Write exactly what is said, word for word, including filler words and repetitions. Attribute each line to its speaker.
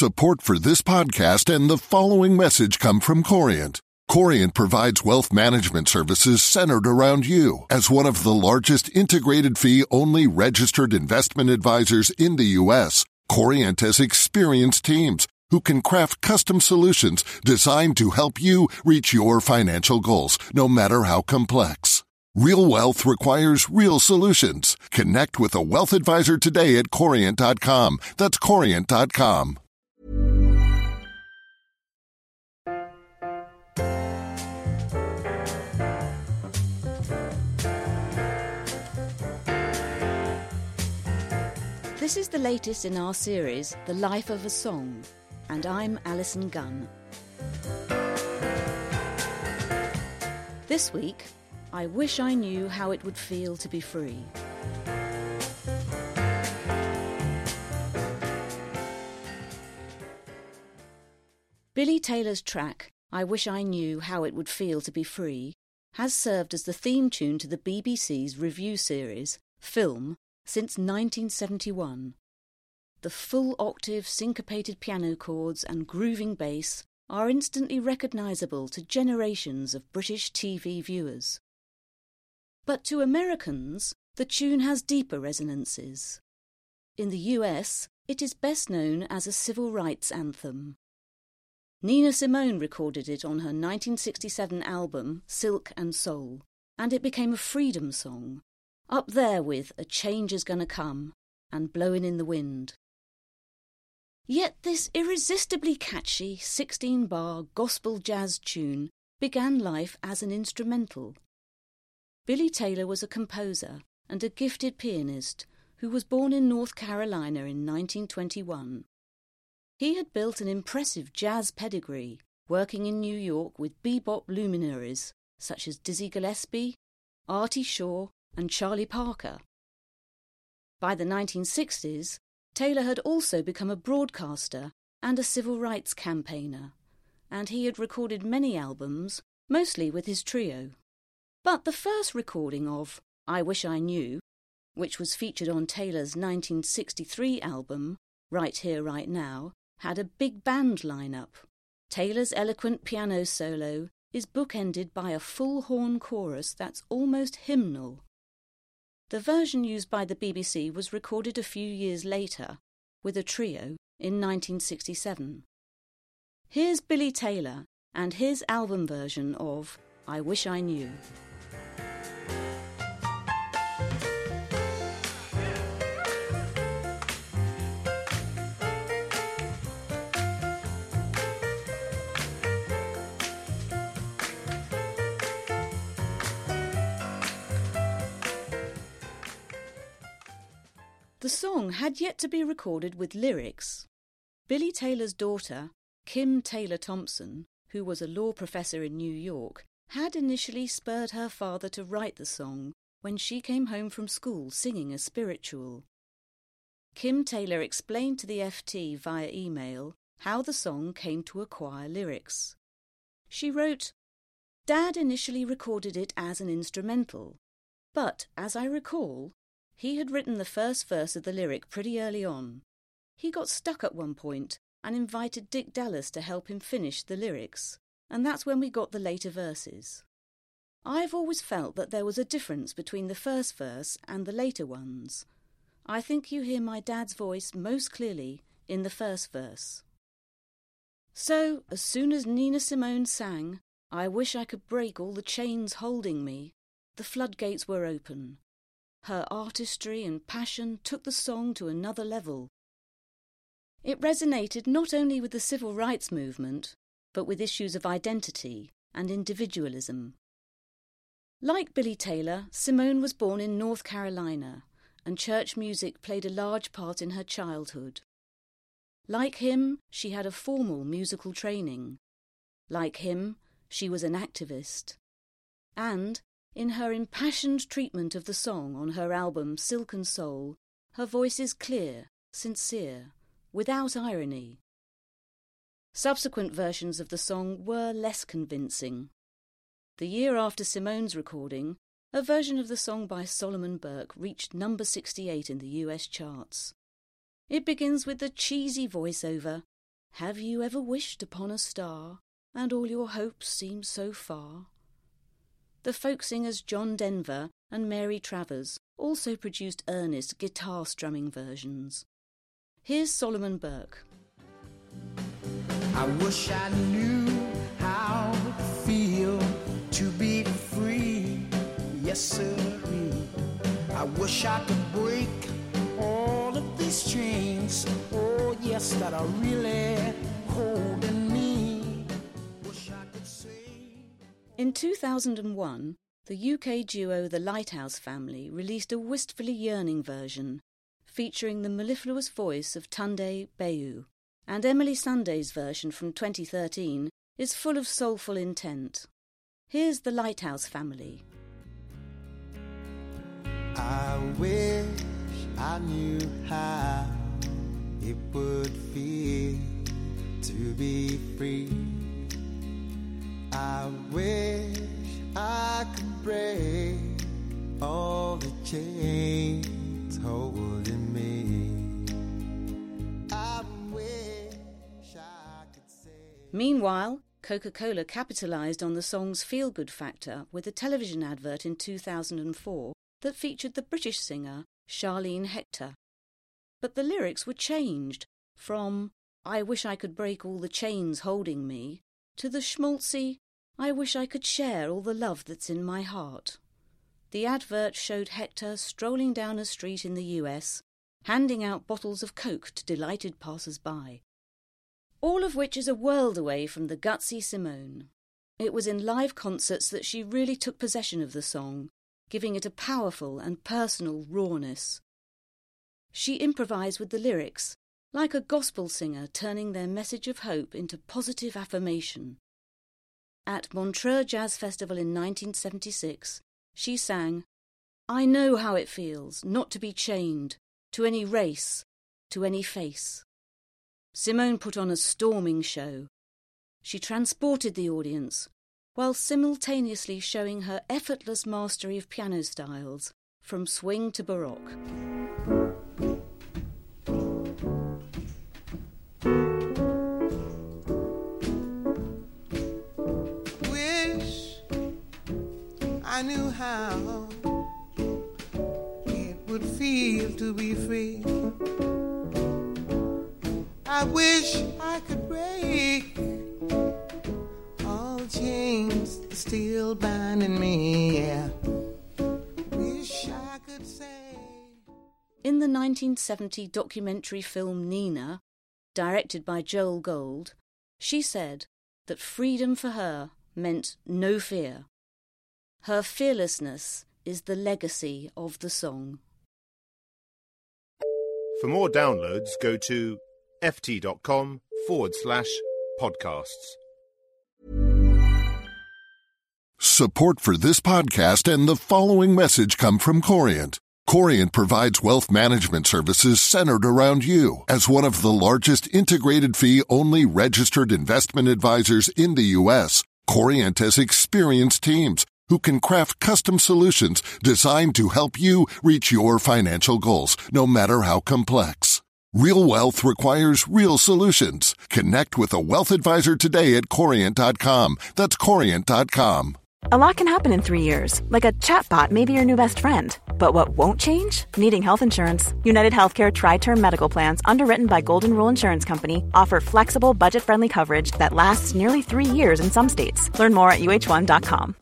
Speaker 1: Support for this podcast and the following message come from Corient. Corient provides wealth management services centered around you. As one of the largest integrated fee-only registered investment advisors in the U S, Corient has experienced teams who can craft custom solutions designed to help you reach your financial goals, no matter how complex. Real wealth requires real solutions. Connect with a wealth advisor today at corient dot com. That's corient dot com.
Speaker 2: This is the latest in our series, The Life of a Song, and I'm Alison Gunn. This week, I wish I knew how it would feel to be free. Billy Taylor's track, I Wish I Knew How It Would Feel to Be Free, has served as the theme tune to the B B C's review series, Film, since nineteen seventy-one. The full octave syncopated piano chords and grooving bass are instantly recognisable to generations of British T V viewers. But to Americans, the tune has deeper resonances. In the U S, it is best known as a civil rights anthem. Nina Simone recorded it on her nineteen sixty-seven album, Silk and Soul, and it became a freedom song, up there with A Change Is Gonna Come and Blowin' in the Wind. Yet this irresistibly catchy sixteen-bar gospel jazz tune began life as an instrumental. Billy Taylor was a composer and a gifted pianist who was born in North Carolina in nineteen twenty-one. He had built an impressive jazz pedigree, working in New York with bebop luminaries such as Dizzy Gillespie, Artie Shaw, and Charlie Parker. By the nineteen sixties, Taylor had also become a broadcaster and a civil rights campaigner, and he had recorded many albums, mostly with his trio. But the first recording of I Wish I Knew, which was featured on Taylor's nineteen sixty-three album, Right Here, Right Now, had a big band lineup. Taylor's eloquent piano solo is bookended by a full horn chorus that's almost hymnal. The version used by the B B C was recorded a few years later, with a trio, in nineteen sixty-seven. Here's Billy Taylor and his album version of I Wish I Knew. The song had yet to be recorded with lyrics. Billy Taylor's daughter, Kim Taylor Thompson, who was a law professor in New York, had initially spurred her father to write the song when she came home from school singing a spiritual. Kim Taylor explained to the F T via email how the song came to acquire lyrics. She wrote, "Dad initially recorded it as an instrumental, but, as I recall, he had written the first verse of the lyric pretty early on. He got stuck at one point and invited Dick Dallas to help him finish the lyrics, and that's when we got the later verses. I've always felt that there was a difference between the first verse and the later ones. I think you hear my dad's voice most clearly in the first verse." So, as soon as Nina Simone sang, "I wish I could break all the chains holding me," the floodgates were open. Her artistry and passion took the song to another level. It resonated not only with the civil rights movement, but with issues of identity and individualism. Like Billy Taylor, Simone was born in North Carolina, and church music played a large part in her childhood. Like him, she had a formal musical training. Like him, she was an activist. And, in her impassioned treatment of the song on her album Silk and Soul, her voice is clear, sincere, without irony. Subsequent versions of the song were less convincing. The year after Simone's recording, a version of the song by Solomon Burke reached number sixty-eight in the U S charts. It begins with the cheesy voiceover, Have you ever wished upon a star, and all your hopes seem so far? The folk singers John Denver and Mary Travers also produced earnest guitar strumming versions. Here's Solomon Burke.
Speaker 3: I wish I knew how it feels to be free, yes sirree. I wish I could break all of these chains, oh yes, that are really holding me. Wish I could say.
Speaker 2: In two thousand one, the U K duo The Lighthouse Family released a wistfully yearning version, featuring the mellifluous voice of Tunde Bayu, and Emily Sunday's version from twenty thirteen is full of soulful intent. Here's The Lighthouse Family.
Speaker 3: I wish I knew how it would feel to be free. I wish I could break all the chains holding me. I wish I could say.
Speaker 2: Meanwhile, Coca-Cola capitalised on the song's feel-good factor with a television advert in two thousand four that featured the British singer Charlene Hector. But the lyrics were changed from "I wish I could break all the chains holding me" to the schmaltzy "I wish I could share all the love that's in my heart." The advert showed Hector strolling down a street in the U S, handing out bottles of Coke to delighted passers-by. All of which is a world away from the gutsy Simone. It was in live concerts that she really took possession of the song, giving it a powerful and personal rawness. She improvised with the lyrics, like a gospel singer turning their message of hope into positive affirmation. At Montreux Jazz Festival in nineteen seventy-six, she sang, "I know how it feels not to be chained to any race, to any face." Simone put on a storming show. She transported the audience, while simultaneously showing her effortless mastery of piano styles, from swing to baroque.
Speaker 3: Wish I knew how it would feel to be free. I wish I could break all chains still binding me, yeah. Wish I could say.
Speaker 2: In the nineteen seventy documentary film Nina, directed by Joel Gold, she said that freedom for her meant no fear. Her fearlessness is the legacy of the song.
Speaker 4: For more downloads, go to ft.com forward slash podcasts.
Speaker 1: Support for this podcast and the following message come from Corient. Corient provides wealth management services centered around you. As one of the largest integrated fee-only registered investment advisors in the U S, Corient has experienced teams who can craft custom solutions designed to help you reach your financial goals, no matter how complex. Real wealth requires real solutions. Connect with a wealth advisor today at Corient dot com. That's Corient dot com.
Speaker 5: A lot can happen in three years, like a chatbot may be your new best friend. But what won't change? Needing health insurance. United Healthcare Tri-Term Medical Plans, underwritten by Golden Rule Insurance Company, offer flexible, budget-friendly coverage that lasts nearly three years in some states. Learn more at U H one dot com.